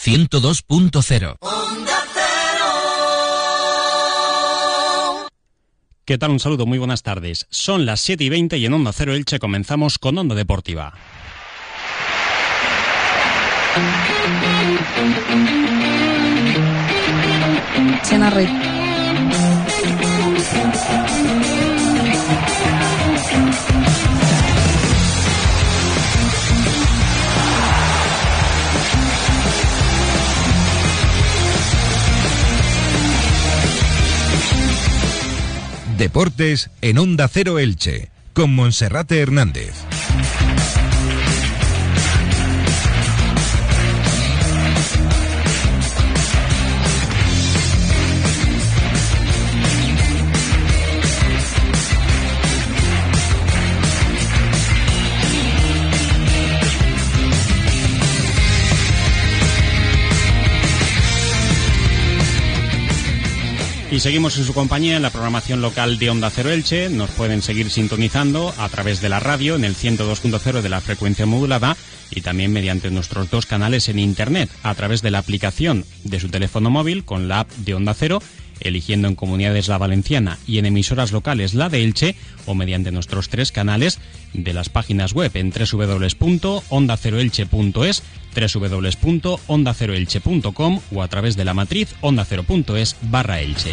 102.0. ¿Qué tal? Un saludo, muy buenas tardes. Son las 7:20 y en Onda Cero Elche comenzamos con Onda Deportiva. Siena Red. Deportes en Onda Cero Elche, con Monserrate Hernández. Y seguimos en su compañía en la programación local de Onda Cero Elche. Nos pueden seguir sintonizando a través de la radio en el 102.0 de la frecuencia modulada y también mediante nuestros dos canales en internet a través de la aplicación de su teléfono móvil con la app de Onda Cero, eligiendo en comunidades la valenciana y en emisoras locales la de Elche, o mediante nuestros tres canales de las páginas web en www.ondaceroelche.es, www.ondaceroelche.com o a través de la matriz ondacero.es/Elche.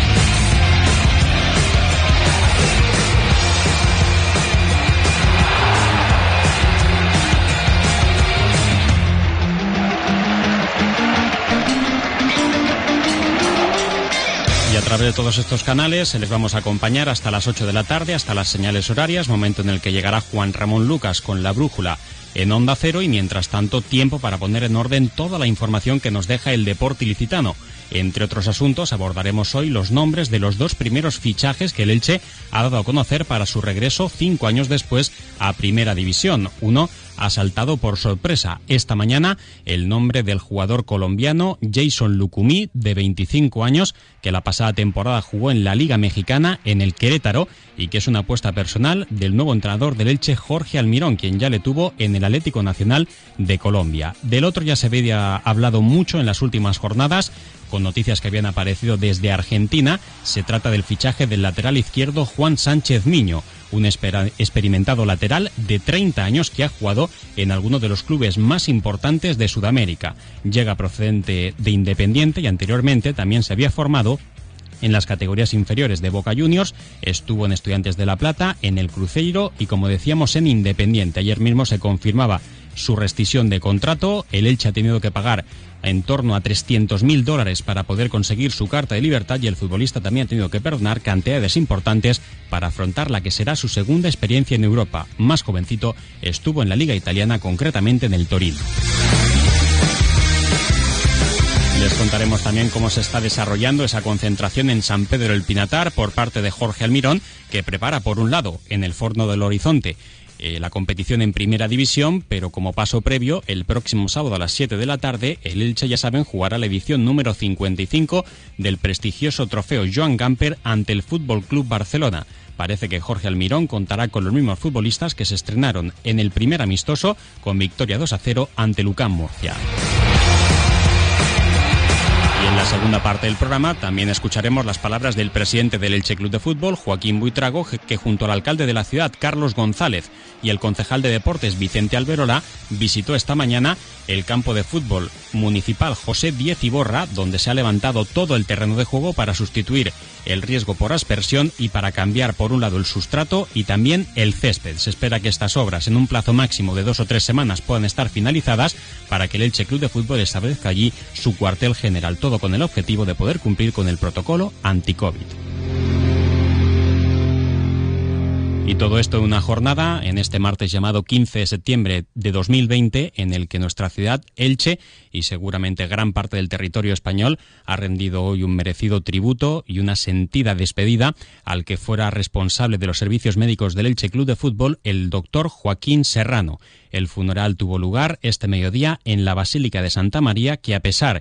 Y a través de todos estos canales les vamos a acompañar hasta las 8 de la tarde, hasta las señales horarias, momento en el que llegará Juan Ramón Lucas con la brújula en Onda Cero, y mientras tanto tiempo para poner en orden toda la información que nos deja el deporte ilicitano. Entre otros asuntos, abordaremos hoy los nombres de los dos primeros fichajes que el Elche ha dado a conocer para su regreso 5 años después a Primera División. Uno ha saltado por sorpresa esta mañana, el nombre del jugador colombiano Jason Lucumí, de 25 años, que la pasada temporada jugó en la Liga Mexicana en el Querétaro y que es una apuesta personal del nuevo entrenador del Elche, Jorge Almirón, quien ya le tuvo en el Atlético Nacional de Colombia. Del otro ya se había hablado mucho en las últimas jornadas, con noticias que habían aparecido desde Argentina. Se trata del fichaje del lateral izquierdo Juan Sánchez Miño, un experimentado lateral de 30 años que ha jugado en algunos de los clubes más importantes de Sudamérica. Llega procedente de Independiente y anteriormente también se había formado en las categorías inferiores de Boca Juniors, estuvo en Estudiantes de La Plata, en el Cruzeiro y, como decíamos, en Independiente. Ayer mismo se confirmaba su rescisión de contrato. El Elche ha tenido que pagar en torno a $300.000 para poder conseguir su carta de libertad, y el futbolista también ha tenido que perdonar cantidades importantes para afrontar la que será su segunda experiencia en Europa. Más jovencito, estuvo en la Liga Italiana, concretamente en el Torino. Les contaremos también cómo se está desarrollando esa concentración en San Pedro del Pinatar por parte de Jorge Almirón, que prepara, por un lado, en el Forno del Horizonte, la competición en Primera División, pero como paso previo, el próximo sábado a las 7 de la tarde, el Elche, ya saben, jugará la edición número 55 del prestigioso trofeo Joan Gamper ante el Fútbol Club Barcelona. Parece que Jorge Almirón contará con los mismos futbolistas que se estrenaron en el primer amistoso con victoria 2-0 ante Lucán Murcia. Y en la segunda parte del programa también escucharemos las palabras del presidente del Elche Club de Fútbol, Joaquín Buitrago, que junto al alcalde de la ciudad, Carlos González, y el concejal de Deportes, Vicente Alberola, visitó esta mañana el campo de fútbol municipal José Díez Iborra, donde se ha levantado todo el terreno de juego para sustituir el riesgo por aspersión y para cambiar, por un lado, el sustrato y también el césped. Se espera que estas obras, en un plazo máximo de 2 o 3 semanas, puedan estar finalizadas para que el Elche Club de Fútbol establezca allí su cuartel general, todo con el objetivo de poder cumplir con el protocolo anti-COVID. Y todo esto en una jornada, en este martes llamado 15 de septiembre de 2020, en el que nuestra ciudad, Elche, y seguramente gran parte del territorio español, ha rendido hoy un merecido tributo y una sentida despedida al que fuera responsable de los servicios médicos del Elche Club de Fútbol, el doctor Joaquín Serrano. El funeral tuvo lugar este mediodía en la Basílica de Santa María, que, a pesar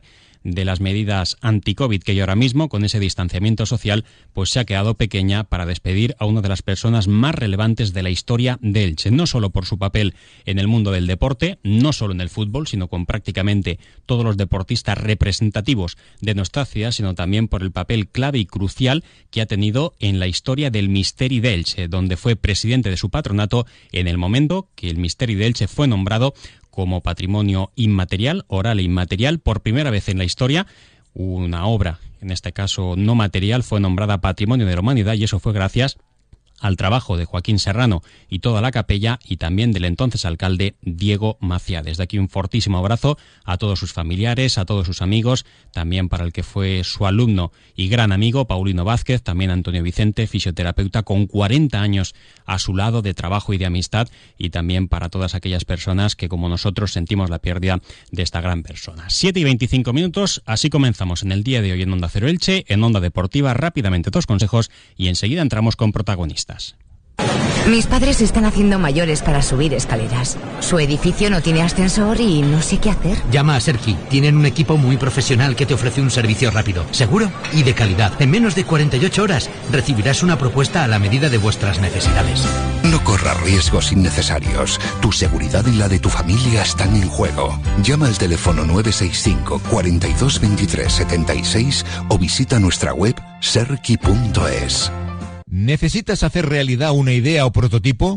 de las medidas anti-COVID que hay ahora mismo, con ese distanciamiento social, pues se ha quedado pequeña para despedir a una de las personas más relevantes de la historia de Elche, no solo por su papel en el mundo del deporte, no solo en el fútbol, sino con prácticamente todos los deportistas representativos de nuestra ciudad, sino también por el papel clave y crucial que ha tenido en la historia del Misteri de Elche, donde fue presidente de su patronato en el momento que el Misteri de Elche fue nombrado como patrimonio inmaterial, oral e inmaterial, por primera vez en la historia. Una obra, en este caso no material, fue nombrada Patrimonio de la Humanidad, y eso fue gracias al trabajo de Joaquín Serrano y toda la capella, y también del entonces alcalde Diego Maciá. Desde aquí un fortísimo abrazo a todos sus familiares, a todos sus amigos, también para el que fue su alumno y gran amigo Paulino Vázquez, también Antonio Vicente, fisioterapeuta con 40 años a su lado de trabajo y de amistad, y también para todas aquellas personas que, como nosotros, sentimos la pérdida de esta gran persona. 7:25, así comenzamos en el día de hoy en Onda Cero Elche, en Onda Deportiva. Rápidamente 2 consejos y enseguida entramos con protagonistas. Mis padres se están haciendo mayores para subir escaleras. Su edificio no tiene ascensor y no sé qué hacer. Llama a Serki. Tienen un equipo muy profesional que te ofrece un servicio rápido, seguro y de calidad. En menos de 48 horas recibirás una propuesta a la medida de vuestras necesidades. No corras riesgos innecesarios. Tu seguridad y la de tu familia están en juego. Llama al teléfono 965 42 23 76 o visita nuestra web serki.es. ¿Necesitas hacer realidad una idea o prototipo?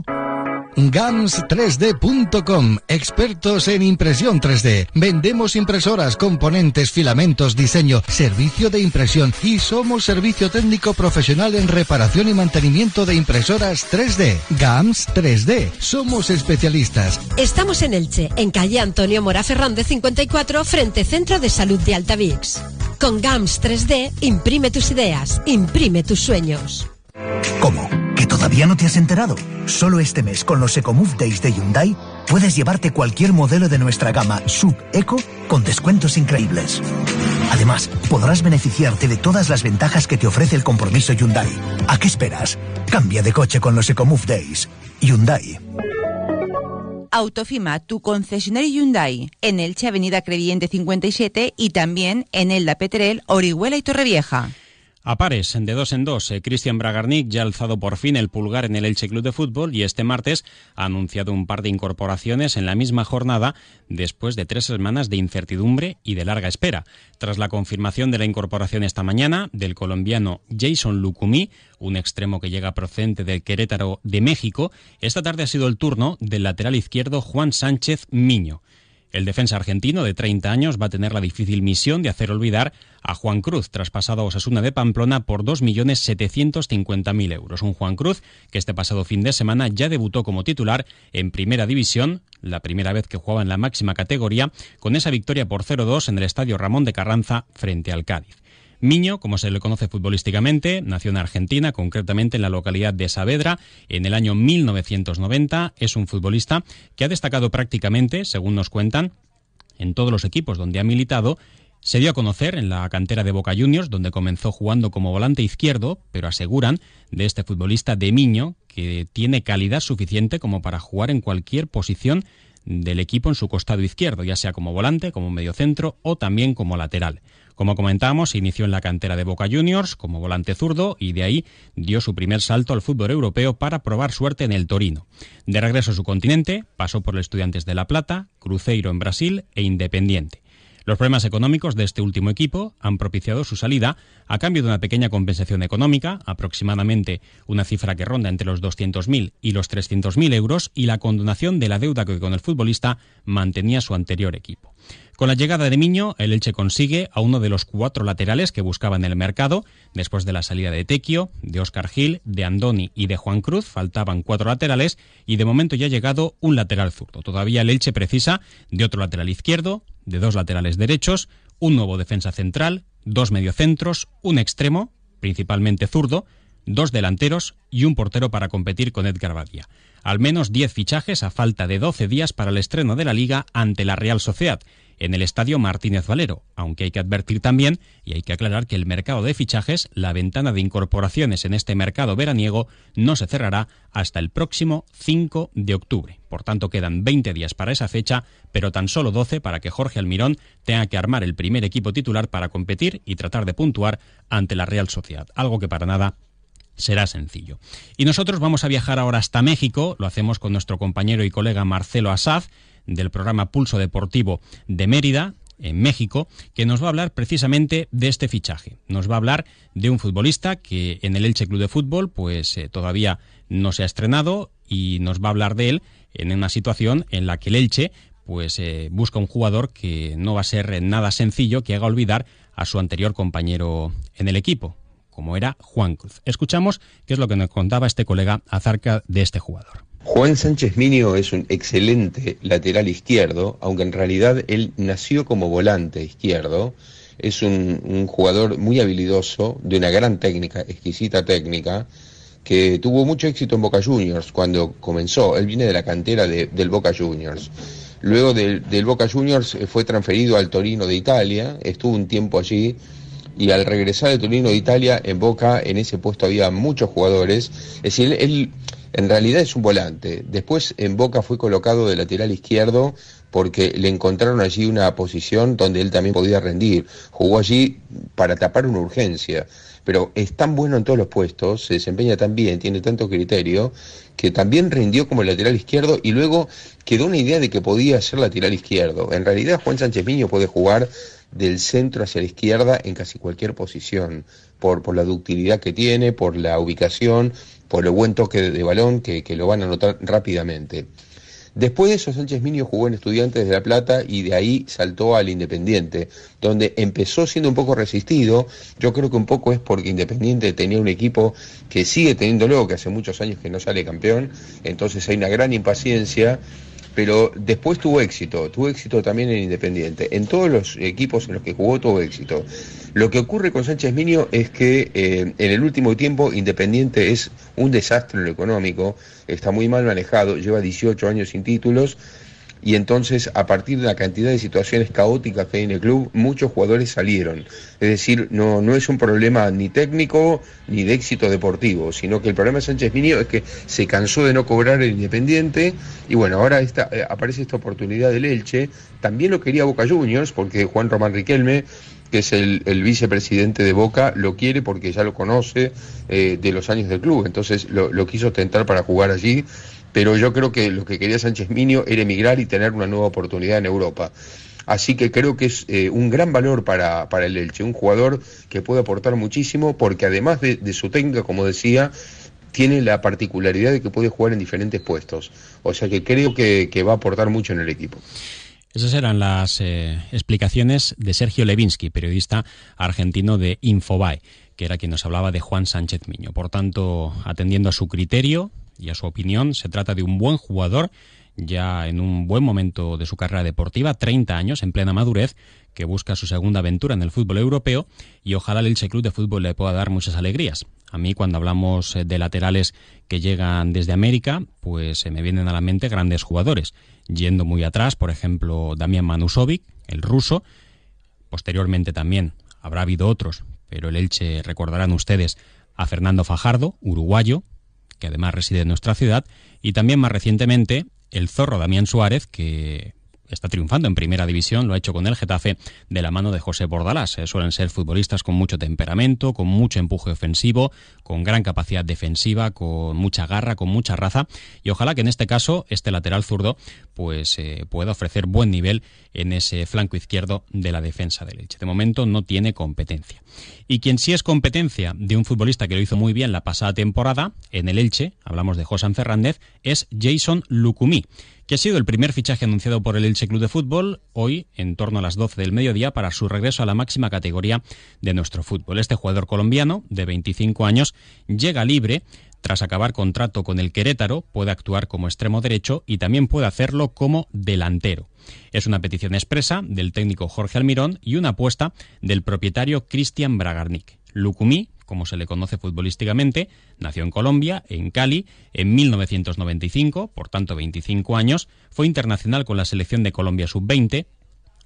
GAMS3D.com, expertos en impresión 3D. Vendemos impresoras, componentes, filamentos, diseño, servicio de impresión, y somos servicio técnico profesional en reparación y mantenimiento de impresoras 3D. GAMS 3D, somos especialistas. Estamos en Elche, en calle Antonio Mora Ferrán 54, frente Centro de Salud de Altavix. Con GAMS 3D, imprime tus ideas, imprime tus sueños. ¿Cómo? ¿Que todavía no te has enterado? Solo este mes, con los EcoMove Days de Hyundai, puedes llevarte cualquier modelo de nuestra gama Sub-Eco con descuentos increíbles. Además, podrás beneficiarte de todas las ventajas que te ofrece el compromiso Hyundai. ¿A qué esperas? Cambia de coche con los EcoMove Days. Hyundai. Autofima, tu concesionario Hyundai, en Elche, Avenida Crevillente 57, y también en Elda, Peterel, Orihuela y Torrevieja. A pares, de 2 en 2, Cristian Bragarnik ya ha alzado por fin el pulgar en el Elche Club de Fútbol, y este martes ha anunciado un par de incorporaciones en la misma jornada, después de 3 semanas de incertidumbre y de larga espera. Tras la confirmación de la incorporación esta mañana del colombiano Jason Lucumí, un extremo que llega procedente del Querétaro de México, esta tarde ha sido el turno del lateral izquierdo Juan Sánchez Miño. El defensa argentino de 30 años va a tener la difícil misión de hacer olvidar a Juan Cruz, traspasado a Osasuna de Pamplona por 2.750.000 euros. Un Juan Cruz que este pasado fin de semana ya debutó como titular en Primera División, la primera vez que jugaba en la máxima categoría, con esa victoria por 0-2 en el Estadio Ramón de Carranza frente al Cádiz. Miño, como se le conoce futbolísticamente, nació en Argentina, concretamente en la localidad de Saavedra, en el año 1990. Es un futbolista que ha destacado prácticamente, según nos cuentan, en todos los equipos donde ha militado. Se dio a conocer en la cantera de Boca Juniors, donde comenzó jugando como volante izquierdo, pero aseguran de este futbolista de Miño que tiene calidad suficiente como para jugar en cualquier posición del equipo en su costado izquierdo, ya sea como volante, como mediocentro o también como lateral. Como comentábamos, se inició en la cantera de Boca Juniors como volante zurdo y de ahí dio su primer salto al fútbol europeo para probar suerte en el Torino. De regreso a su continente, pasó por los Estudiantes de La Plata, Cruzeiro en Brasil e Independiente. Los problemas económicos de este último equipo han propiciado su salida a cambio de una pequeña compensación económica, aproximadamente una cifra que ronda entre los 200.000 y los 300.000 euros, y la condonación de la deuda que con el futbolista mantenía su anterior equipo. Con la llegada de Miño, el Elche consigue a uno de los 4 laterales que buscaba en el mercado. Después de la salida de Tequio, de Óscar Gil, de Andoni y de Juan Cruz, faltaban 4 laterales y de momento ya ha llegado un lateral zurdo. Todavía el Elche precisa de otro lateral izquierdo, de 2 laterales derechos, un nuevo defensa central, 2 mediocentros, un extremo, principalmente zurdo, 2 delanteros y un portero para competir con Edgar Badía. Al menos 10 fichajes a falta de 12 días para el estreno de la Liga ante la Real Sociedad. en el Estadio Martínez Valero, aunque hay que advertir también, y hay que aclarar, que el mercado de fichajes, la ventana de incorporaciones en este mercado veraniego, no se cerrará hasta el próximo 5 de octubre. Por tanto, quedan 20 días para esa fecha, pero tan solo 12 para que Jorge Almirón tenga que armar el primer equipo titular para competir y tratar de puntuar ante la Real Sociedad, algo que para nada será sencillo. Y nosotros vamos a viajar ahora hasta México, lo hacemos con nuestro compañero y colega Marcelo Asaz, del programa Pulso Deportivo de Mérida, en México, que nos va a hablar precisamente de este fichaje. Nos va a hablar de un futbolista que en el Elche Club de Fútbol pues todavía no se ha estrenado, y nos va a hablar de él en una situación en la que el Elche pues busca un jugador que no va a ser nada sencillo, que haga olvidar a su anterior compañero en el equipo, como era Juan Cruz. Escuchamos qué es lo que nos contaba este colega acerca de este jugador. Juan Sánchez Miño es un excelente lateral izquierdo, aunque en realidad él nació como volante izquierdo. Es un jugador muy habilidoso, de una gran técnica, exquisita técnica, que tuvo mucho éxito en Boca Juniors cuando comenzó. Él viene de la cantera del Boca Juniors. Luego del Boca Juniors fue transferido al Torino de Italia, estuvo un tiempo allí, y al regresar de Torino de Italia, en Boca, en ese puesto había muchos jugadores. Es decir, él en realidad es un volante. Después en Boca fue colocado de lateral izquierdo porque le encontraron allí una posición donde él también podía rendir. Jugó allí para tapar una urgencia, pero es tan bueno en todos los puestos, se desempeña tan bien, tiene tanto criterio, que también rindió como lateral izquierdo, y luego quedó una idea de que podía ser lateral izquierdo. En realidad Juan Sánchez Miño puede jugar del centro hacia la izquierda en casi cualquier posición, por la ductilidad que tiene, por la ubicación, por el buen toque de balón que lo van a notar rápidamente. Después de eso, Sánchez Miño jugó en Estudiantes de La Plata y de ahí saltó al Independiente, donde empezó siendo un poco resistido. Yo creo que un poco es porque Independiente tenía un equipo que sigue teniéndolo, que hace muchos años que no sale campeón, entonces hay una gran impaciencia, pero después tuvo éxito también en Independiente. En todos los equipos en los que jugó tuvo éxito. Lo que ocurre con Sánchez Miño es que en el último tiempo Independiente es un desastre en lo económico, está muy mal manejado, lleva 18 años sin títulos, y entonces a partir de la cantidad de situaciones caóticas que hay en el club, muchos jugadores salieron. Es decir, no es un problema ni técnico ni de éxito deportivo, sino que el problema de Sánchez Miño es que se cansó de no cobrar el Independiente, y bueno, ahora aparece esta oportunidad del Elche. También lo quería Boca Juniors, porque Juan Román Riquelme, que es el vicepresidente de Boca, lo quiere porque ya lo conoce de los años del club, entonces lo quiso tentar para jugar allí, pero yo creo que lo que quería Sánchez Miño era emigrar y tener una nueva oportunidad en Europa. Así que creo que es un gran valor para el Elche, un jugador que puede aportar muchísimo, porque además de su técnica, como decía, tiene la particularidad de que puede jugar en diferentes puestos, o sea que creo que va a aportar mucho en el equipo. Esas eran las explicaciones de Sergio Levinsky, periodista argentino de Infobae, que era quien nos hablaba de Juan Sánchez Miño. Por tanto, atendiendo a su criterio y a su opinión, se trata de un buen jugador, ya en un buen momento de su carrera deportiva, 30 años, en plena madurez, que busca su segunda aventura en el fútbol europeo, y ojalá el Elche Club de Fútbol le pueda dar muchas alegrías. A mí, cuando hablamos de laterales que llegan desde América, pues se me vienen a la mente grandes jugadores. Yendo muy atrás, por ejemplo, Damian Manusovic, el ruso. Posteriormente también habrá habido otros, pero el Elche, recordarán ustedes, a Fernando Fajardo, uruguayo, que además reside en nuestra ciudad, y también más recientemente el zorro Damián Suárez, que está triunfando en primera división, lo ha hecho con el Getafe de la mano de José Bordalás. Suelen ser futbolistas con mucho temperamento, con mucho empuje ofensivo, con gran capacidad defensiva, con mucha garra, con mucha raza, y ojalá que en este caso este lateral zurdo pues pueda ofrecer buen nivel en ese flanco izquierdo de la defensa del Elche. De momento no tiene competencia. Y quien sí es competencia de un futbolista que lo hizo muy bien la pasada temporada en el Elche, hablamos de Josan Fernández, es Jason Lucumí, que ha sido el primer fichaje anunciado por el Elche Club de Fútbol hoy, en torno a las 12 del mediodía, para su regreso a la máxima categoría de nuestro fútbol. Este jugador colombiano, de 25 años, llega libre tras acabar contrato con el Querétaro, puede actuar como extremo derecho y también puede hacerlo como delantero. Es una petición expresa del técnico Jorge Almirón y una apuesta del propietario Cristian Bragarnik. Lucumí, como se le conoce futbolísticamente, nació en Colombia, en Cali, en 1995, por tanto 25 años, fue internacional con la selección de Colombia sub-20,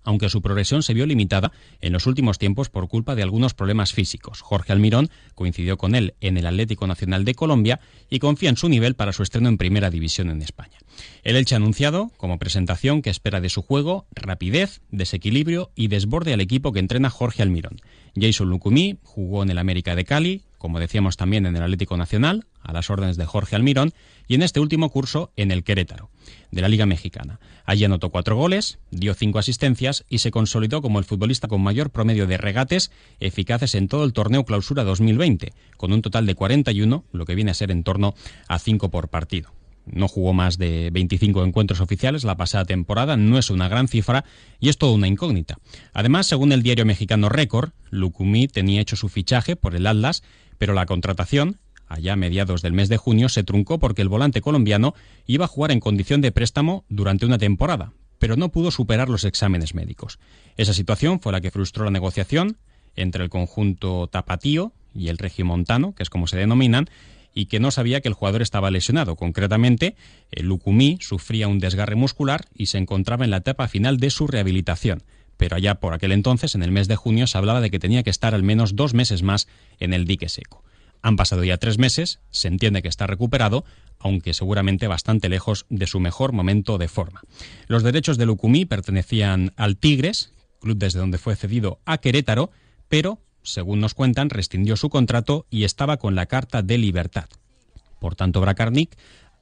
aunque su progresión se vio limitada en los últimos tiempos por culpa de algunos problemas físicos. Jorge Almirón coincidió con él en el Atlético Nacional de Colombia y confía en su nivel para su estreno en Primera División en España. El Elche ha anunciado, como presentación, que espera de su juego rapidez, desequilibrio y desborde al equipo que entrena Jorge Almirón. Jason Lucumí jugó en el América de Cali, como decíamos también en el Atlético Nacional, a las órdenes de Jorge Almirón, y en este último curso en el Querétaro, de la Liga Mexicana. Allí anotó 4 goles, dio 5 asistencias y se consolidó como el futbolista con mayor promedio de regates eficaces en todo el torneo Clausura 2020, con un total de 41, lo que viene a ser en torno a 5 por partido. No jugó más de 25 encuentros oficiales la pasada temporada, no es una gran cifra y es toda una incógnita. Además, según el diario mexicano Récord, Lucumí tenía hecho su fichaje por el Atlas, pero la contratación, allá a mediados del mes de junio, se truncó porque el volante colombiano iba a jugar en condición de préstamo durante una temporada, pero no pudo superar los exámenes médicos. Esa situación fue la que frustró la negociación entre el conjunto tapatío y el regiomontano, que es como se denominan, y que no sabía que el jugador estaba lesionado. Concretamente, Lucumí sufría un desgarre muscular y se encontraba en la etapa final de su rehabilitación. Pero allá por aquel entonces, en el mes de junio, se hablaba de que tenía que estar al menos 2 meses más en el dique seco. Han pasado ya 3 meses, se entiende que está recuperado, aunque seguramente bastante lejos de su mejor momento de forma. Los derechos de Lucumí pertenecían al Tigres, club desde donde fue cedido a Querétaro, pero, según nos cuentan, rescindió su contrato y estaba con la carta de libertad. Por tanto, Bracarnik,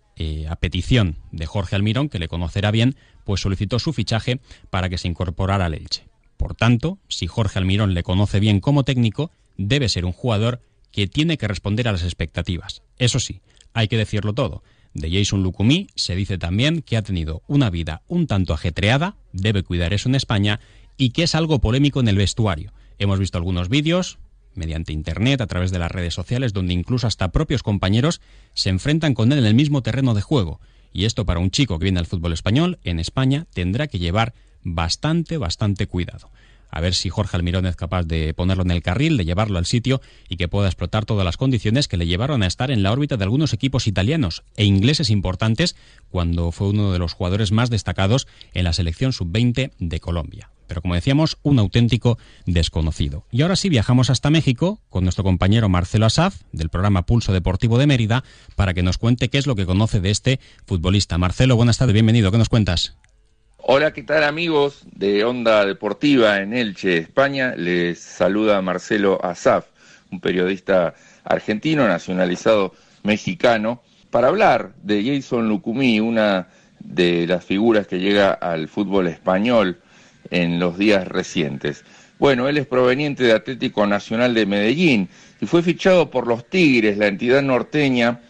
a petición de Jorge Almirón, que le conocerá bien, pues solicitó su fichaje para que se incorporara al Elche. Por tanto, si Jorge Almirón le conoce bien como técnico, debe ser un jugador que tiene que responder a las expectativas. Eso sí, hay que decirlo todo. De Jason Lucumí se dice también que ha tenido una vida un tanto ajetreada, debe cuidar eso en España, y que es algo polémico en el vestuario. Hemos visto algunos vídeos mediante internet, a través de las redes sociales, donde incluso hasta propios compañeros se enfrentan con él en el mismo terreno de juego. Y esto, para un chico que viene al fútbol español, en España, tendrá que llevar bastante cuidado. A ver si Jorge Almirón es capaz de ponerlo en el carril, de llevarlo al sitio y que pueda explotar todas las condiciones que le llevaron a estar en la órbita de algunos equipos italianos e ingleses importantes cuando fue uno de los jugadores más destacados en la selección sub-20 de Colombia. Pero como decíamos, un auténtico desconocido. Y ahora sí viajamos hasta México con nuestro compañero Marcelo Asaf, del programa Pulso Deportivo de Mérida, para que nos cuente qué es lo que conoce de este futbolista. Marcelo, buenas tardes, bienvenido, ¿qué nos cuentas? Hola, ¿qué tal amigos de Onda Deportiva en Elche, España? Les saluda Marcelo Asaf, un periodista argentino nacionalizado mexicano, para hablar de Jason Lucumí, una de las figuras que llega al fútbol español en los días recientes. Bueno, él es proveniente de Atlético Nacional de Medellín y fue fichado por los Tigres, la entidad norteña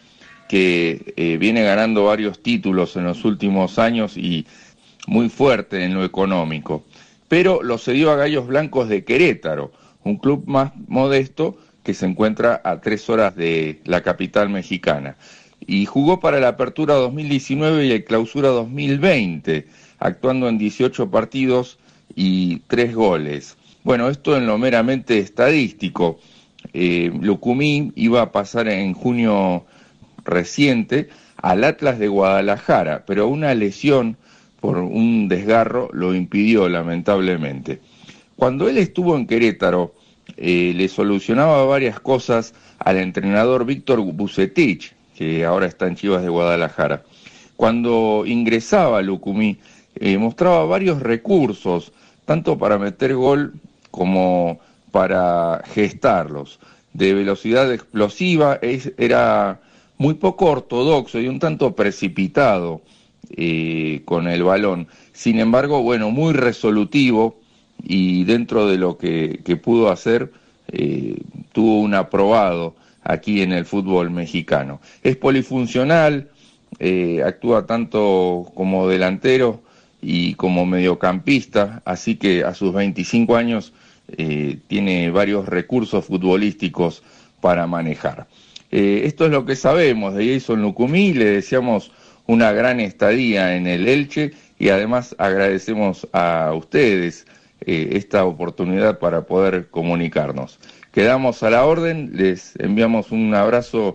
que viene ganando varios títulos en los últimos años y muy fuerte en lo económico. Pero lo cedió a Gallos Blancos de Querétaro, un club más modesto que se encuentra a 3 horas de la capital mexicana. Y jugó para la Apertura 2019 y el Clausura 2020, actuando en 18 partidos y 3 goles. Bueno, esto en lo meramente estadístico. Lucumí iba a pasar en junio reciente al Atlas de Guadalajara, pero una lesión por un desgarro lo impidió lamentablemente. Cuando él estuvo en Querétaro, le solucionaba varias cosas al entrenador Víctor Bucetich, que ahora está en Chivas de Guadalajara. Cuando ingresaba Lucumí, mostraba varios recursos, tanto para meter gol como para gestarlos. De velocidad explosiva, era muy poco ortodoxo y un tanto precipitado con el balón. Sin embargo, bueno, muy resolutivo y dentro de lo que pudo hacer, tuvo un aprobado aquí en el fútbol mexicano. Es polifuncional, actúa tanto como delantero y como mediocampista, así que a sus 25 años tiene varios recursos futbolísticos para manejar. Esto es lo que sabemos de Jason Lucumí. Le deseamos una gran estadía en el Elche y además agradecemos a ustedes esta oportunidad para poder comunicarnos. Quedamos a la orden, les enviamos un abrazo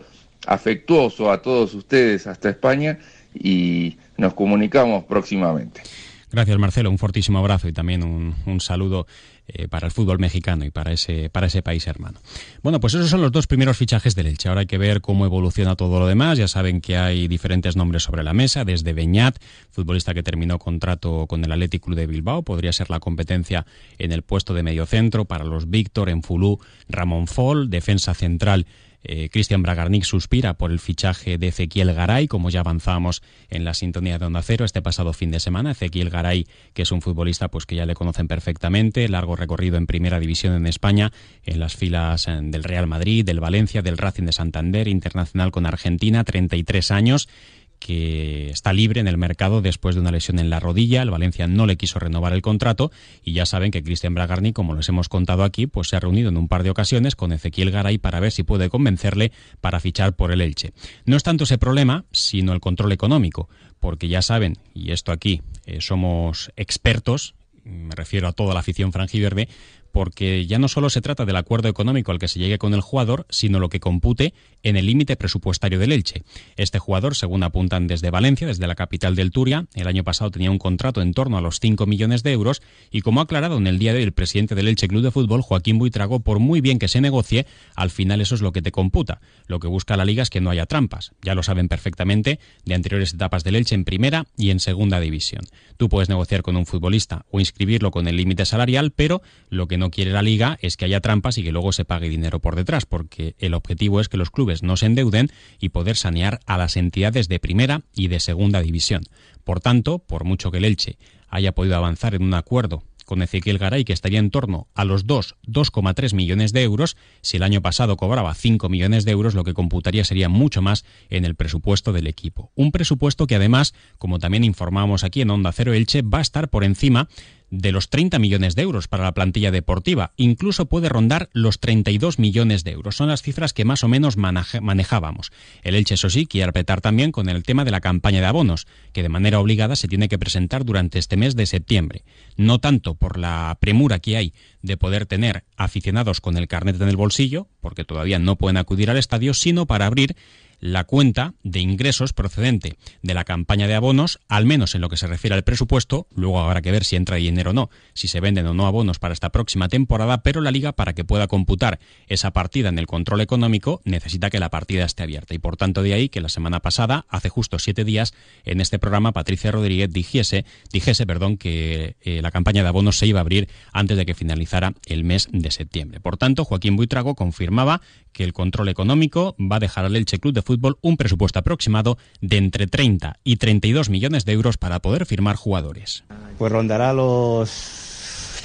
afectuoso a todos ustedes hasta España y nos comunicamos próximamente. Gracias, Marcelo. Un fortísimo abrazo y también un saludo para el fútbol mexicano y para ese país hermano. Bueno, pues esos son los 2 primeros fichajes del Elche. Ahora hay que ver cómo evoluciona todo lo demás. Ya saben que hay diferentes nombres sobre la mesa, desde Beñat, futbolista que terminó contrato con el Athletic Club de Bilbao, podría ser la competencia en el puesto de mediocentro para los Víctor, en Fulú, Ramón Fol, defensa central. Cristian Bragarnik suspira por el fichaje de Ezequiel Garay, como ya avanzábamos en la sintonía de Onda Cero este pasado fin de semana. Ezequiel Garay, que es un futbolista pues que ya le conocen perfectamente, largo recorrido en Primera División en España, en las filas del Real Madrid, del Valencia, del Racing de Santander, internacional con Argentina, 33 años, que está libre en el mercado después de una lesión en la rodilla. El Valencia no le quiso renovar el contrato y ya saben que Cristian Bragarnik, como les hemos contado aquí, pues se ha reunido en un par de ocasiones con Ezequiel Garay para ver si puede convencerle para fichar por el Elche. No es tanto ese problema, sino el control económico, porque ya saben, y esto aquí somos expertos, me refiero a toda la afición franjiverde, porque ya no solo se trata del acuerdo económico al que se llegue con el jugador, sino lo que compute en el límite presupuestario del Elche. Este jugador, según apuntan desde Valencia, desde la capital del Turia, el año pasado tenía un contrato en torno a los 5 millones de euros y, como ha aclarado en el día de hoy el presidente del Elche Club de Fútbol, Joaquín Buitrago, por muy bien que se negocie, al final eso es lo que te computa. Lo que busca la Liga es que no haya trampas. Ya lo saben perfectamente de anteriores etapas del Elche en Primera y en Segunda División. Tú puedes negociar con un futbolista o inscribirlo con el límite salarial, pero lo que no quiere la Liga es que haya trampas y que luego se pague dinero por detrás, porque el objetivo es que los clubes no se endeuden y poder sanear a las entidades de Primera y de Segunda División. Por tanto, por mucho que el Elche haya podido avanzar en un acuerdo con Ezequiel Garay, que estaría en torno a los 2,3 millones de euros, si el año pasado cobraba 5 millones de euros, lo que computaría sería mucho más en el presupuesto del equipo. Un presupuesto que además, como también informamos aquí en Onda Cero Elche, va a estar por encima de los 30 millones de euros para la plantilla deportiva. Incluso puede rondar los 32 millones de euros. Son las cifras que más o menos manejábamos. El Elche, eso sí, quiere apretar también con el tema de la campaña de abonos, que de manera obligada se tiene que presentar durante este mes de septiembre. No tanto por la premura que hay de poder tener aficionados con el carnet en el bolsillo, porque todavía no pueden acudir al estadio, sino para abrir la cuenta de ingresos procedente de la campaña de abonos, al menos en lo que se refiere al presupuesto. Luego habrá que ver si entra dinero o no, si se venden o no abonos para esta próxima temporada, pero la Liga, para que pueda computar esa partida en el control económico, necesita que la partida esté abierta. Y por tanto, de ahí que la semana pasada, hace justo 7 días, en este programa Patricia Rodríguez dijese que la campaña de abonos se iba a abrir antes de que finalizara el mes de septiembre. Por tanto, Joaquín Buitrago confirmaba que el control económico va a dejar al Elche Club de Fútbol un presupuesto aproximado de entre 30 y 32 millones de euros para poder firmar jugadores. Pues rondará los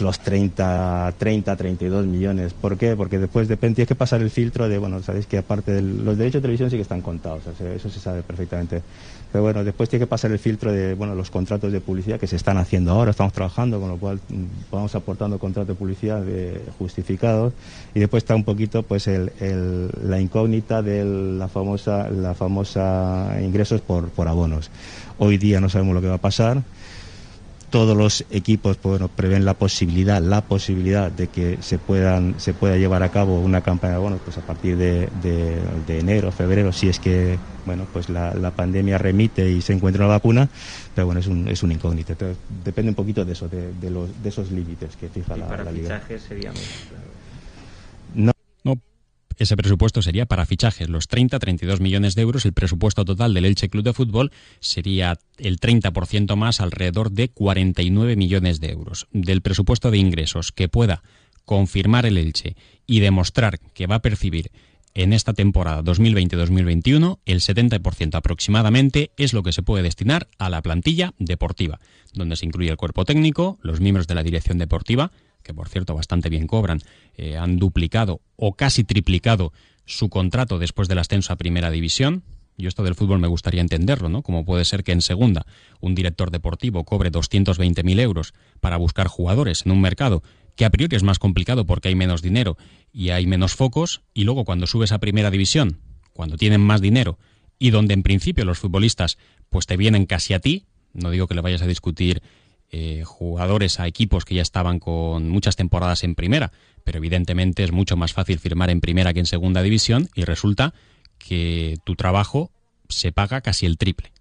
32 millones. ¿Por qué? Porque después tienes que pasar el filtro de, sabéis que aparte de los derechos de televisión sí que están contados, eso se sabe perfectamente. Pero bueno, después tiene que pasar el filtro de, los contratos de publicidad que se están haciendo ahora, estamos trabajando, con lo cual vamos aportando contratos de publicidad justificados, y después está un poquito pues la incógnita de la famosa ingresos por abonos. Hoy día no sabemos lo que va a pasar. Todos los equipos prevén la posibilidad de que se pueda llevar a cabo una campaña de abonos pues a partir de enero, febrero, si es que la pandemia remite y se encuentra una vacuna, pero es un incógnito. Entonces, depende un poquito de eso, de esos límites que fija la Liga. Para fichajes sería menos, claro. No. Ese presupuesto sería para fichajes, los 32 millones de euros. El presupuesto total del Elche Club de Fútbol sería el 30% más, alrededor de 49 millones de euros. Del presupuesto de ingresos que pueda confirmar el Elche y demostrar que va a percibir en esta temporada 2020-2021, el 70% aproximadamente es lo que se puede destinar a la plantilla deportiva, donde se incluye el cuerpo técnico, los miembros de la dirección deportiva, que por cierto bastante bien cobran, han duplicado o casi triplicado su contrato después del ascenso a Primera División. Yo esto del fútbol me gustaría entenderlo, ¿no? Como puede ser que en Segunda un director deportivo cobre 220.000 euros para buscar jugadores en un mercado que a priori es más complicado porque hay menos dinero y hay menos focos, y luego cuando subes a Primera División, cuando tienen más dinero y donde en principio los futbolistas pues te vienen casi a ti, no digo que le vayas a discutir jugadores a equipos que ya estaban con muchas temporadas en Primera, pero evidentemente es mucho más fácil firmar en Primera que en Segunda División, y resulta que tu trabajo se paga casi el triple.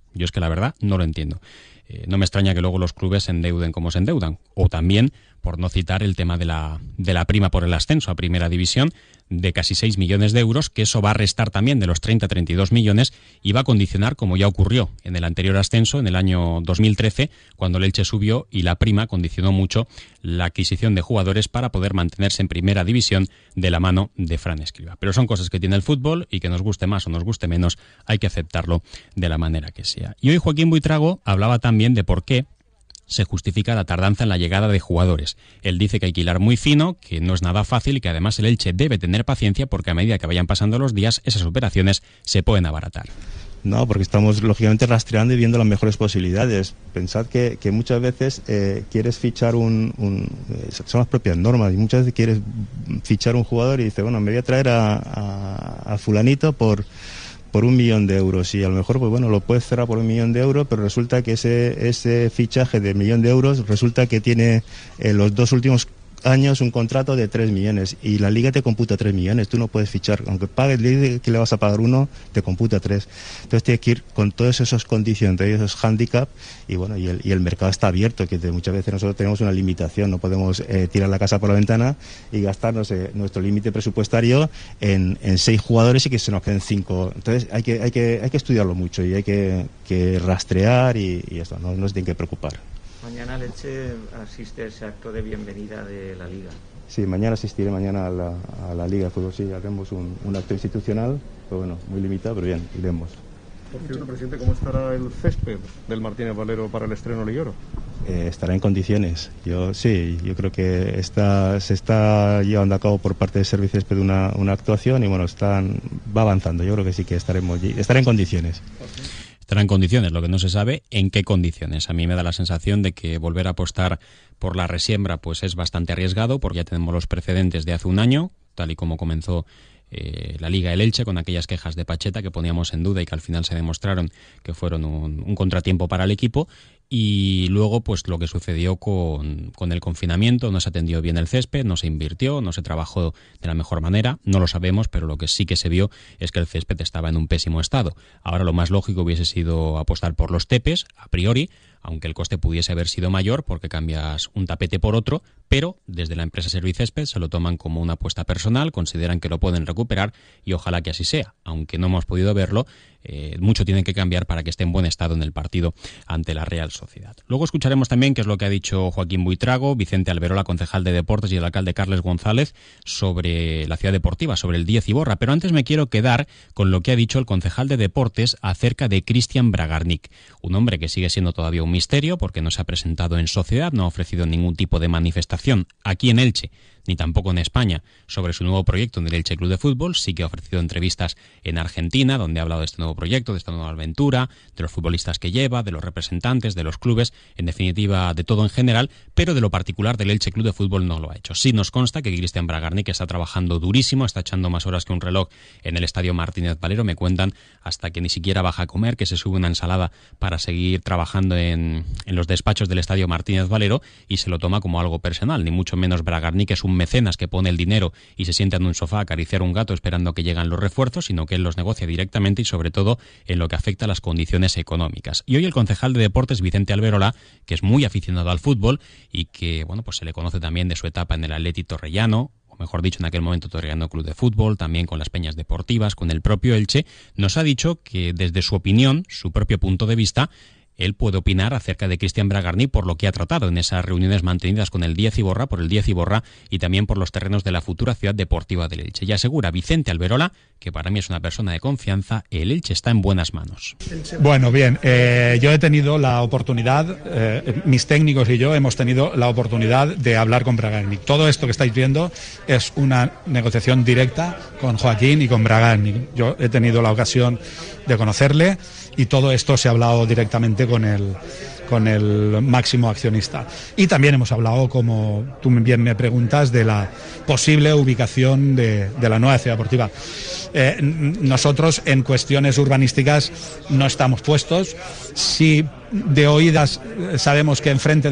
Yo es que la verdad no lo entiendo. No me extraña que luego los clubes se endeuden como se endeudan. O también, por no citar el tema de la prima por el ascenso a Primera División, de casi 6 millones de euros, que eso va a restar también de los 30-32 millones y va a condicionar, como ya ocurrió en el anterior ascenso, en el año 2013, cuando el Elche subió y la prima condicionó mucho la adquisición de jugadores para poder mantenerse en Primera División de la mano de Fran Escribá. Pero son cosas que tiene el fútbol y que nos guste más o nos guste menos, hay que aceptarlo de la manera que sea. Y hoy Joaquín Buitrago hablaba también de por qué se justifica la tardanza en la llegada de jugadores. Él dice que hay que hilar muy fino, que no es nada fácil y que además el Elche debe tener paciencia porque a medida que vayan pasando los días, esas operaciones se pueden abaratar. No, porque estamos lógicamente rastreando y viendo las mejores posibilidades. Pensad que muchas veces quieres fichar son las propias normas, y muchas veces quieres fichar un jugador y dices, bueno, me voy a traer a fulanito por 1 millón de euros, y a lo mejor pues bueno, lo puedes cerrar por 1 millón de euros, pero resulta que ese fichaje de 1 millón de euros resulta que tiene los 2 últimos años un contrato de 3 millones y la liga te computa 3 millones, tú no puedes fichar, aunque pagues que le vas a pagar 1, te computa 3. Entonces tienes que ir con todos esos condiciones, esos handicaps, y bueno, y el mercado está abierto, que muchas veces nosotros tenemos una limitación, no podemos tirar la casa por la ventana y gastarnos nuestro límite presupuestario en 6 jugadores y que se nos queden 5. Entonces hay que estudiarlo mucho y hay que rastrear y esto, no se tiene que preocupar. Mañana el Elche asiste a ese acto de bienvenida de la Liga. Sí, mañana asistiré a la Liga de Fútbol, sí, haremos un acto institucional, pero bueno, muy limitado, pero bien, iremos. Por cierto, presidente, ¿cómo estará el césped del Martínez Valero para el estreno liguero? Estará en condiciones. Yo creo que se está llevando a cabo por parte del Servicio Césped una actuación y bueno, va avanzando. Yo creo que sí que estará en condiciones. Estará en condiciones, lo que no se sabe en qué condiciones. A mí me da la sensación de que volver a apostar por la resiembra pues es bastante arriesgado, porque ya tenemos los precedentes de hace un año, tal y como comenzó la Liga el Elche, con aquellas quejas de Pacheta que poníamos en duda y que al final se demostraron que fueron un contratiempo para el equipo. Y luego pues lo que sucedió con el confinamiento, no se atendió bien el césped, no se invirtió, no se trabajó de la mejor manera, no lo sabemos, pero lo que sí que se vio es que el césped estaba en un pésimo estado. Ahora lo más lógico hubiese sido apostar por los tepes, a priori, aunque el coste pudiese haber sido mayor porque cambias un tapete por otro, pero desde la empresa Servicésped se lo toman como una apuesta personal, consideran que lo pueden recuperar y ojalá que así sea, aunque no hemos podido verlo. Mucho tiene que cambiar para que esté en buen estado en el partido ante la Real Sociedad. Luego escucharemos también qué es lo que ha dicho Joaquín Buitrago, Vicente Alberola, concejal de Deportes, y el alcalde Carles González sobre la ciudad deportiva, sobre el 10 Iborra. Pero antes me quiero quedar con lo que ha dicho el concejal de Deportes acerca de Cristian Bragarnik, un hombre que sigue siendo todavía un misterio porque no se ha presentado en sociedad, no ha ofrecido ningún tipo de manifestación aquí en Elche, ni tampoco en España, sobre su nuevo proyecto en el Elche Club de Fútbol. Sí que ha ofrecido entrevistas en Argentina, donde ha hablado de este nuevo proyecto, de esta nueva aventura, de los futbolistas que lleva, de los representantes, de los clubes, en definitiva de todo en general, pero de lo particular del Elche Club de Fútbol no lo ha hecho. Sí nos consta que Cristian Bragarnik está trabajando durísimo, está echando más horas que un reloj en el Estadio Martínez Valero, me cuentan, hasta que ni siquiera baja a comer, que se sube una ensalada para seguir trabajando en los despachos del Estadio Martínez Valero, y se lo toma como algo personal, ni mucho menos. Bragarnik es un mecenas que pone el dinero y se sienta en un sofá a acariciar un gato esperando que lleguen los refuerzos, sino que él los negocia directamente y sobre todo en lo que afecta a las condiciones económicas. Y hoy el concejal de Deportes, Vicente Alberola, que es muy aficionado al fútbol y que bueno, pues se le conoce también de su etapa en el Atleti Torrellano, o mejor dicho, en aquel momento Torrellano Club de Fútbol, también con las Peñas Deportivas, con el propio Elche, nos ha dicho que desde su opinión, su propio punto de vista, él puede opinar acerca de Cristian Bragarnik por lo que ha tratado en esas reuniones mantenidas con el 10 Iborra, por el 10 Iborra y también por los terrenos de la futura ciudad deportiva del Elche. Y asegura Vicente Alberola, que para mí es una persona de confianza, el Elche está en buenas manos. Bueno, bien, yo he tenido la oportunidad, mis técnicos y yo hemos tenido la oportunidad de hablar con Bragarnik. Todo esto que estáis viendo es una negociación directa con Joaquín y con Bragarnik. Yo he tenido la ocasión de conocerle y todo esto se ha hablado directamente con el máximo accionista. Y también hemos hablado, como tú bien me preguntas, de la posible ubicación de la nueva ciudad deportiva. Nosotros en cuestiones urbanísticas no estamos puestos. Si de oídas sabemos que enfrente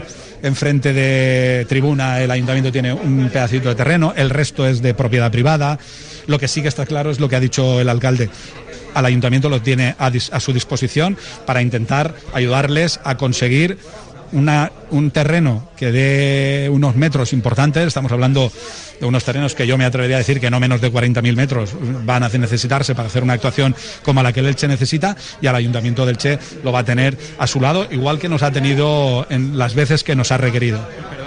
de tribuna el ayuntamiento tiene un pedacito de terreno, el resto es de propiedad privada. Lo que sí que está claro es lo que ha dicho el alcalde. al ayuntamiento lo tiene a su disposición para intentar ayudarles a conseguir un terreno que dé unos metros importantes. Estamos hablando de unos terrenos que yo me atrevería a decir que no menos de 40.000 metros van a necesitarse para hacer una actuación como la que el Elche necesita, y al Ayuntamiento del Elche lo va a tener a su lado, igual que nos ha tenido en las veces que nos ha requerido.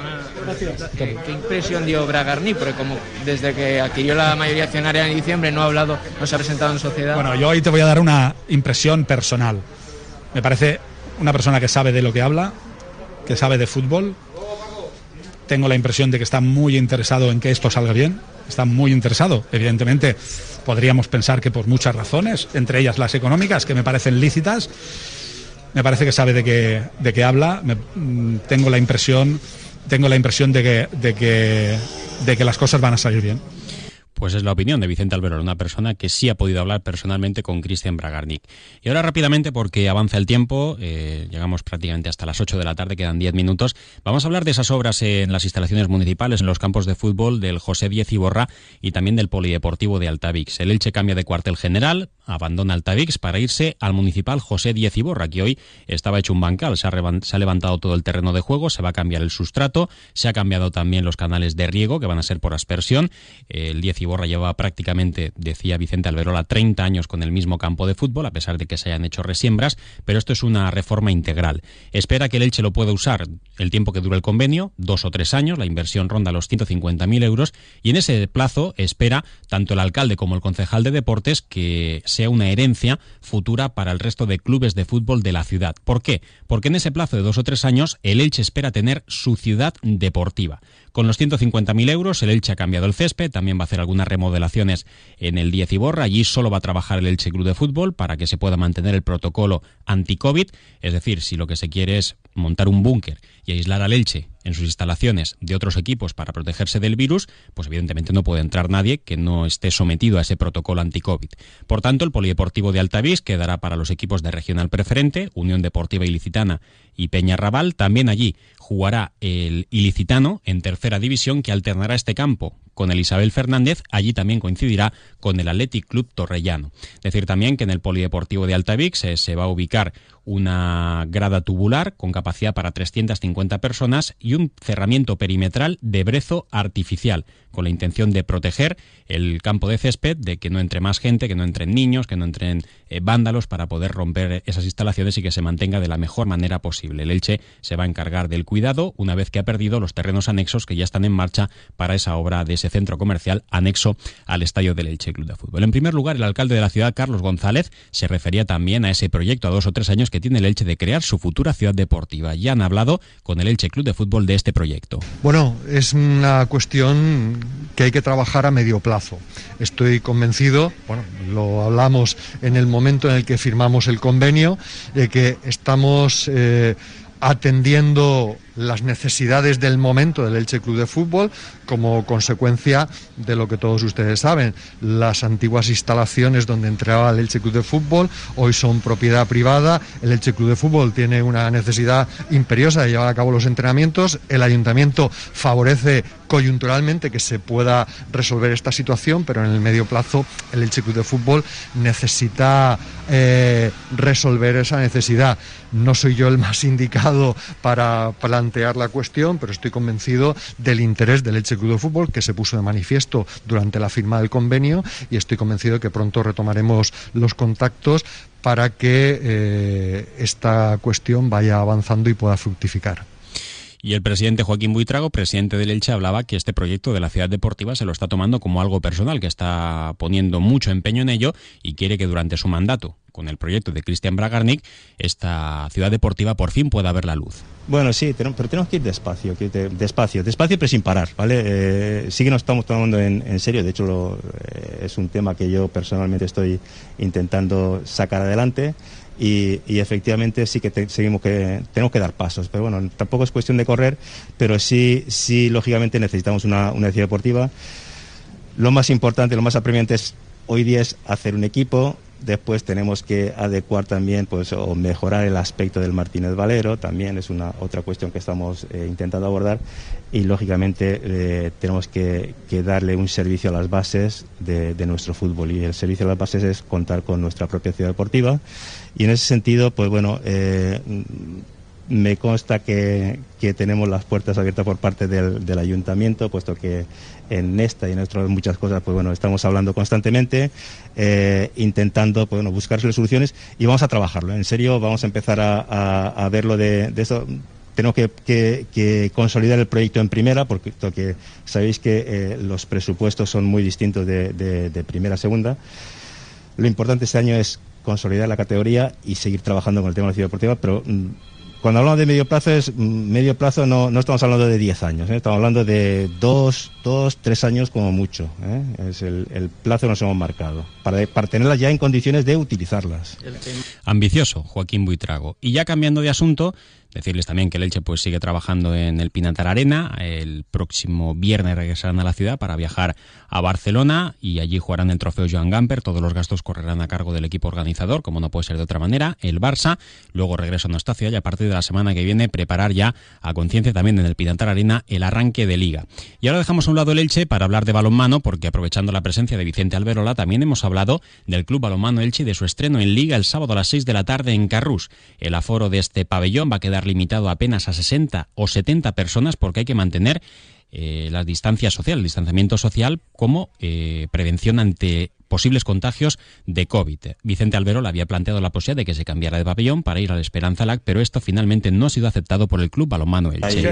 ¿Qué impresión dio Bragarnik? Porque como desde que adquirió la mayoría accionaria en diciembre no ha hablado, no se ha presentado en sociedad. Bueno, yo hoy te voy a dar una impresión personal. Me parece una persona que sabe de lo que habla, que sabe de fútbol. Tengo la impresión de que está muy interesado en que esto salga bien. Está muy interesado. Evidentemente, podríamos pensar que por muchas razones, entre ellas las económicas, que me parecen lícitas. Me parece que sabe de qué habla. Tengo la impresión de que las cosas van a salir bien. Pues es la opinión de Vicente Alberol, una persona que sí ha podido hablar personalmente con Christian Bragarnik. Y ahora rápidamente, porque avanza el tiempo, llegamos prácticamente hasta las 8 de la tarde, quedan 10 minutos, vamos a hablar de esas obras en las instalaciones municipales, en los campos de fútbol del José Díez Iborra y también del Polideportivo de Altavix. El Elche cambia de cuartel general, abandona Altavix para irse al municipal José Díez Iborra, que hoy estaba hecho un bancal. Se ha levantado todo el terreno de juego, se va a cambiar el sustrato, se ha cambiado también los canales de riego, que van a ser por aspersión. El Díez Iborra lleva prácticamente, decía Vicente Alberola, 30 años con el mismo campo de fútbol, a pesar de que se hayan hecho resiembras, pero esto es una reforma integral. Espera que el Elche lo pueda usar el tiempo que dure el convenio, 2 o 3 años, la inversión ronda los 150.000 euros, y en ese plazo espera tanto el alcalde como el concejal de deportes que sea una herencia futura para el resto de clubes de fútbol de la ciudad. ¿Por qué? Porque en ese plazo de 2 o 3 años el Elche espera tener su ciudad deportiva. Con los 150.000 euros el Elche ha cambiado el césped, también va a hacer algunas remodelaciones en el Díez Iborra. Allí solo va a trabajar el Elche Club de Fútbol para que se pueda mantener el protocolo anti-COVID. Es decir, si lo que se quiere es montar un búnker y aislar al Elche en sus instalaciones de otros equipos para protegerse del virus, pues evidentemente no puede entrar nadie que no esté sometido a ese protocolo anti-COVID. Por tanto, el Polideportivo de Altavix quedará para los equipos de Regional Preferente, Unión Deportiva Ilicitana y Peñarrabal. También allí jugará el Ilicitano en tercera división, que alternará este campo con el Isabel Fernández. Allí también coincidirá con el Athletic Club Torrellano. Decir también que en el Polideportivo de Altavix se va a ubicar una grada tubular con capacidad para 350 personas y un cerramiento perimetral de brezo artificial, con la intención de proteger el campo de césped, de que no entre más gente, que no entren niños, que no entren vándalos, para poder romper esas instalaciones y que se mantenga de la mejor manera posible. El Elche se va a encargar del cuidado una vez que ha perdido los terrenos anexos que ya están en marcha para esa obra de ese centro comercial anexo al estadio del Elche Club de Fútbol. En primer lugar, el alcalde de la ciudad, Carlos González, se refería también a ese proyecto a 2 o 3 años que tiene el Elche de crear su futura ciudad deportiva. Ya han hablado con el Elche Club de Fútbol de este proyecto. Bueno, es una cuestión que hay que trabajar a medio plazo. Estoy convencido, bueno, lo hablamos en el momento en el que firmamos el convenio, de que estamos atendiendo las necesidades del momento del Elche Club de Fútbol como consecuencia de lo que todos ustedes saben. Las antiguas instalaciones donde entrenaba el Elche Club de Fútbol hoy son propiedad privada. El Elche Club de Fútbol tiene una necesidad imperiosa de llevar a cabo los entrenamientos. El ayuntamiento favorece coyunturalmente que se pueda resolver esta situación, pero en el medio plazo el Elche Club de Fútbol necesita resolver esa necesidad. No soy yo el más indicado para plantear la cuestión, pero estoy convencido del interés del Elche Club de Fútbol, que se puso de manifiesto durante la firma del convenio, y estoy convencido de que pronto retomaremos los contactos para que esta cuestión vaya avanzando y pueda fructificar. Y el presidente Joaquín Buitrago, presidente del Elche, hablaba que este proyecto de la ciudad deportiva se lo está tomando como algo personal, que está poniendo mucho empeño en ello y quiere que durante su mandato, con el proyecto de Christian Bragarnik, esta ciudad deportiva por fin pueda ver la luz. Bueno, sí, pero tenemos que ir despacio pero sin parar, ¿vale? Sí que nos estamos tomando en serio, de hecho es un tema que yo personalmente estoy intentando sacar adelante. Y efectivamente sí que tenemos que dar pasos, pero bueno, tampoco es cuestión de correr, pero sí lógicamente necesitamos una ciudad deportiva. Lo más importante, lo más apremiante hoy día es hacer un equipo, Después tenemos que adecuar también, pues, o mejorar el aspecto del Martínez Valero, también es otra cuestión que estamos intentando abordar, y lógicamente tenemos que darle un servicio a las bases de nuestro fútbol, y el servicio a las bases es contar con nuestra propia ciudad deportiva, y en ese sentido, pues bueno, me consta que tenemos las puertas abiertas por parte del ayuntamiento, puesto que en esta y en otras muchas cosas, pues bueno, estamos hablando constantemente, intentando, pues bueno, buscar soluciones, y vamos a trabajarlo. En serio, vamos a empezar a verlo de eso. Tenemos que consolidar el proyecto en primera, porque sabéis que los presupuestos son muy distintos de primera a segunda. Lo importante este año es consolidar la categoría y seguir trabajando con el tema de la ciudad deportiva, pero cuando hablamos de medio plazo, no estamos hablando de 10 años, estamos hablando de 2, 3 años como mucho. Es el plazo que nos hemos marcado, para tenerlas ya en condiciones de utilizarlas. Ambicioso, Joaquín Buitrago. Y ya cambiando de asunto, decirles también que el Elche pues sigue trabajando en el Pinatar Arena. El próximo viernes regresarán a la ciudad para viajar a Barcelona y allí jugarán el trofeo Joan Gamper. Todos los gastos correrán a cargo del equipo organizador, como no puede ser de otra manera, el Barça. Luego regresan a esta ciudad y a partir de la semana que viene preparar ya a conciencia también en el Pinatar Arena el arranque de Liga. Y ahora dejamos a un lado el Elche para hablar de balonmano, porque aprovechando la presencia de Vicente Alberola también hemos hablado del Club Balonmano Elche y de su estreno en Liga el sábado a las 6 de la tarde en Carrús. El aforo de este pabellón va a quedar limitado apenas a 60 o 70 personas, porque hay que mantener la distancia social, el distanciamiento social, como prevención ante posibles contagios de COVID. Vicente Alberola había planteado la posibilidad de que se cambiara de pabellón para ir al Esperanza Lac, pero esto finalmente no ha sido aceptado por el Club Balonmano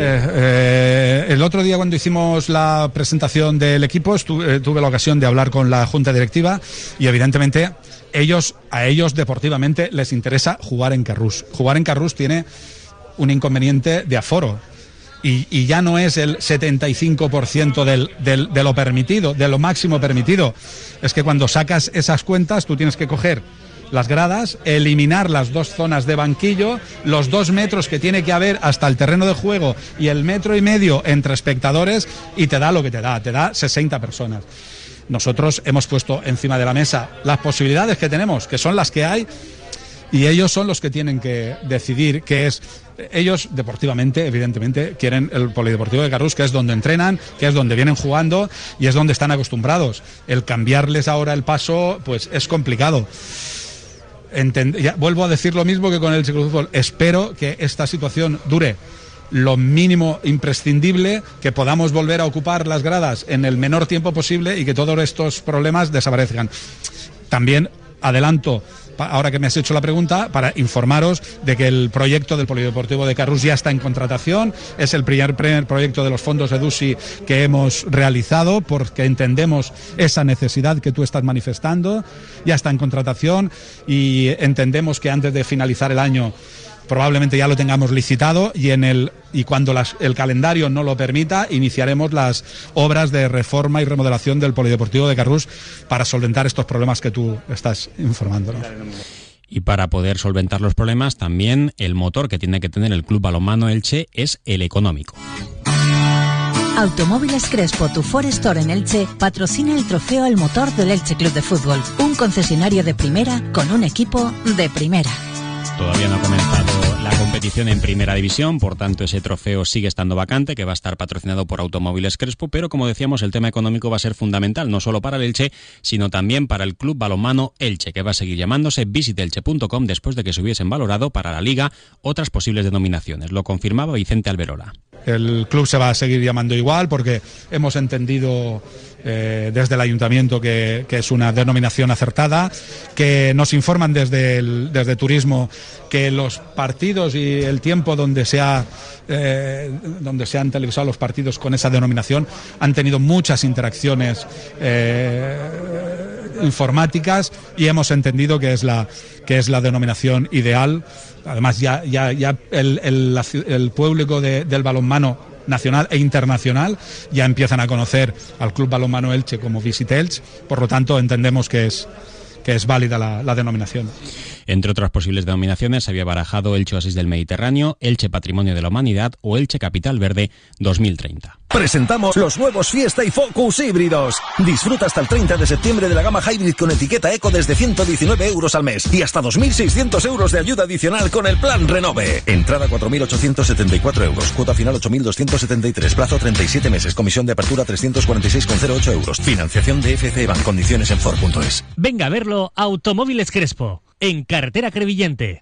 Elche. El otro día, cuando hicimos la presentación del equipo, tuve la ocasión de hablar con la Junta Directiva y evidentemente a ellos deportivamente les interesa jugar en Carrús. Jugar en Carrús tiene un inconveniente de aforo. Y ya no es el 75% de lo permitido, de lo máximo permitido. Es que cuando sacas esas cuentas, tú tienes que coger las gradas, eliminar las 2 zonas de banquillo, los 2 metros que tiene que haber hasta el terreno de juego y el 1,5 metros entre espectadores, y te da lo que te da 60 personas. Nosotros hemos puesto encima de la mesa las posibilidades que tenemos, que son las que hay, y ellos son los que tienen que decidir qué es. Ellos, deportivamente, evidentemente, quieren el Polideportivo de Carrús, que es donde entrenan, que es donde vienen jugando y es donde están acostumbrados. El cambiarles ahora el paso, pues es complicado. Vuelvo a decir lo mismo que con el Elche Club de Fútbol. Espero que esta situación dure lo mínimo imprescindible, que podamos volver a ocupar las gradas en el menor tiempo posible y que todos estos problemas desaparezcan. También adelanto, ahora que me has hecho la pregunta, para informaros de que el proyecto del Polideportivo de Carrús ya está en contratación. Es el primer proyecto de los fondos EDUSI que hemos realizado, porque entendemos esa necesidad que tú estás manifestando. Ya está en contratación y entendemos que antes de finalizar el año probablemente ya lo tengamos licitado, y cuando el calendario no lo permita, iniciaremos las obras de reforma y remodelación del Polideportivo de Carrús para solventar estos problemas que tú estás informándonos. Y para poder solventar los problemas, también el motor que tiene que tener el Club Balonmano Elche es el económico. Automóviles Crespo, tu Ford Store en Elche, patrocina el trofeo al motor del Elche Club de Fútbol, un concesionario de primera con un equipo de primera. Todavía no ha comenzado la competición en Primera División, por tanto ese trofeo sigue estando vacante, que va a estar patrocinado por Automóviles Crespo, pero como decíamos, el tema económico va a ser fundamental, no solo para el Elche, sino también para el Club Balonmano Elche, que va a seguir llamándose visitelche.com después de que se hubiesen valorado para la Liga otras posibles denominaciones. Lo confirmaba Vicente Alberola. El club se va a seguir llamando igual, porque hemos entendido desde el ayuntamiento que es una denominación acertada, que nos informan desde Turismo que los partidos y el tiempo donde se han televisado los partidos con esa denominación han tenido muchas interacciones informáticas, y hemos entendido que es la denominación ideal. Además ya el público del balonmano nacional e internacional ya empiezan a conocer al Club Balonmano Elche como Visit Elche, por lo tanto entendemos que es válida la denominación. Entre otras posibles denominaciones se había barajado Elche Oasis del Mediterráneo, Elche Patrimonio de la Humanidad o Elche Capital Verde 2030. Presentamos los nuevos Fiesta y Focus híbridos. Disfruta hasta el 30 de septiembre de la gama Hybrid con etiqueta Eco desde 119 euros al mes y hasta 2.600 euros de ayuda adicional con el plan Renove. Entrada 4.874 euros, cuota final 8.273, plazo 37 meses, comisión de apertura 346,08 euros. Financiación de FC Bank, condiciones en Ford.es. Venga a verlo Automóviles Crespo, en carretera Crevillente.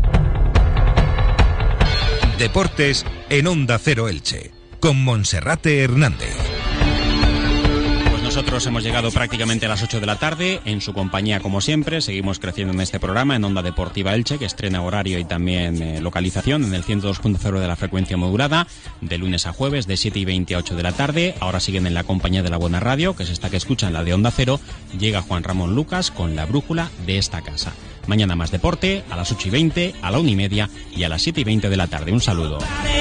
Deportes en Onda Cero Elche, con Monserrate Hernández. Pues nosotros hemos llegado prácticamente a las 8 de la tarde, en su compañía como siempre. Seguimos creciendo en este programa, en Onda Deportiva Elche, que estrena horario y también localización en el 102.0 de la frecuencia modulada, de lunes a jueves, de 7:20 a 8 de la tarde. Ahora siguen en la compañía de la Buena Radio, que es esta que escuchan, la de Onda Cero. Llega Juan Ramón Lucas con la brújula de esta casa. Mañana más deporte, a las 8:20, a la 1:30 y a las 7:20 de la tarde. Un saludo.